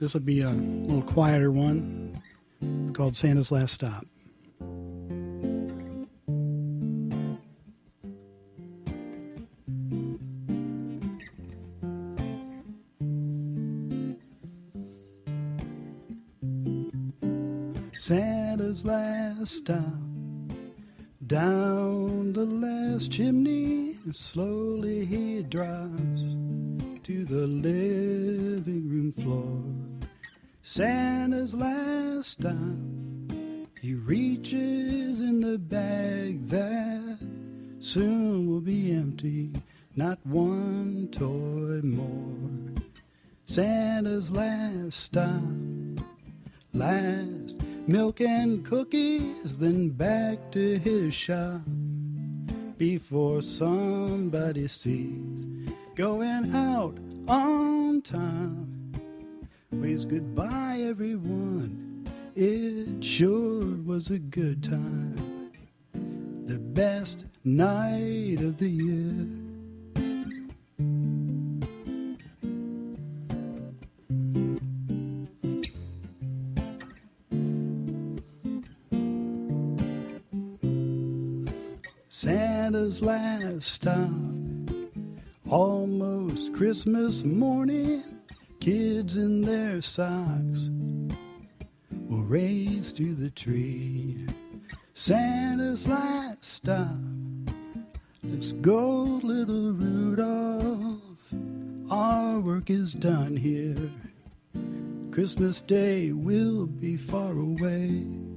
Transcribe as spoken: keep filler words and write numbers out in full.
This will be a little quieter one. It's called Santa's Last Stop. Santa's last stop, down the last chimney, slowly he drops to the living room floor. Santa's last stop, he reaches in the bag that soon will be empty, not one toy more. Santa's last stop, last milk and cookies, then back to his shop before somebody sees. Going out on time, waves goodbye everyone, it sure was a good time, the best night of the year. Santa's last stop, almost Christmas morning, kids in their socks will race to the tree. Santa's last stop, let's go little Rudolph, our work is done here, Christmas Day will be far away.